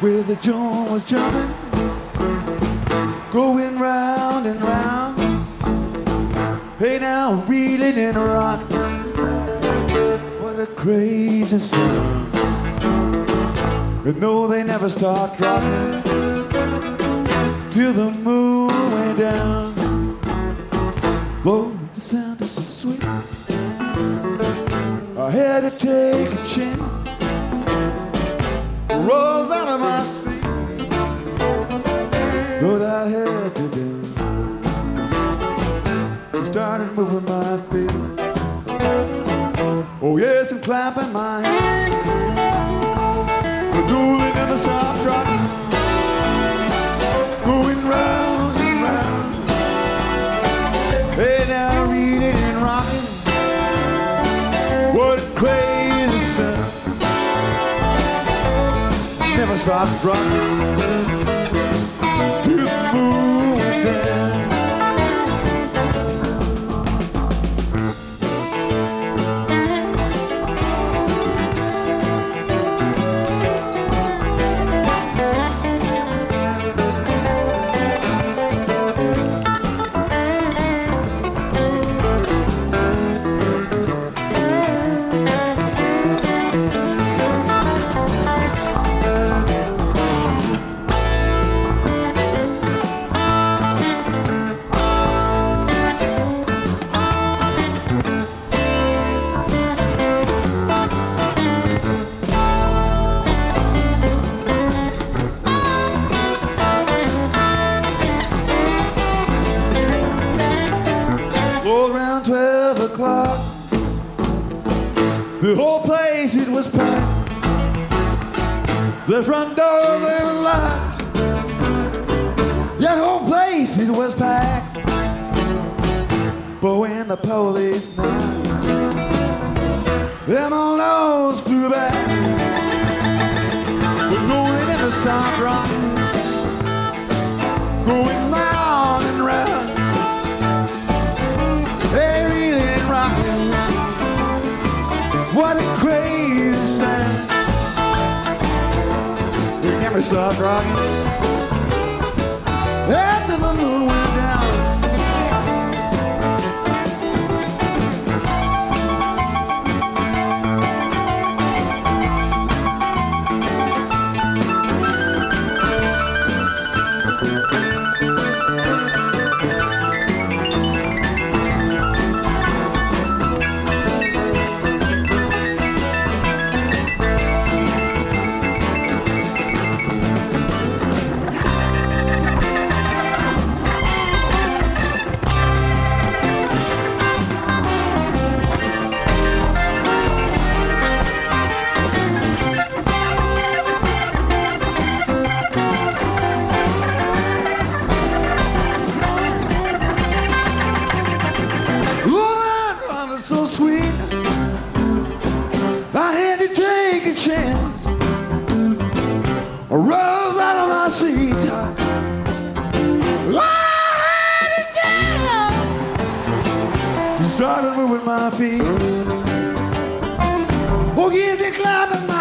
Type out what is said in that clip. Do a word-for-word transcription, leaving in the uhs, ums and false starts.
where the joint was jumping, going round and round. Hey now, reeling and rocking, what a crazy sound. And no, they never stopped rocking till the moon went down. Lord, the sound is so sweet, I had to take a chance, rose out of my seat, Lord, I had to dance. I started moving my feet, oh yes, and clapping my hands. But no, they never stopped rocking, going round and round. Hey now, reading and rocking, what a crazy sound. Never stopped rocking till the moon went down. Around twelve o'clock, the whole place, it was packed. The front door, they were locked. That whole place, it was packed. But when the police knocked, them old nose flew back. But no, they never stopped rocking, going round and round. What a crazy sound. We never stopped rocking after the moon went down. So sweet, I had to take a chance. I rose out of my seat, I had to dance. Started moving my feet, oh yes, it climbing my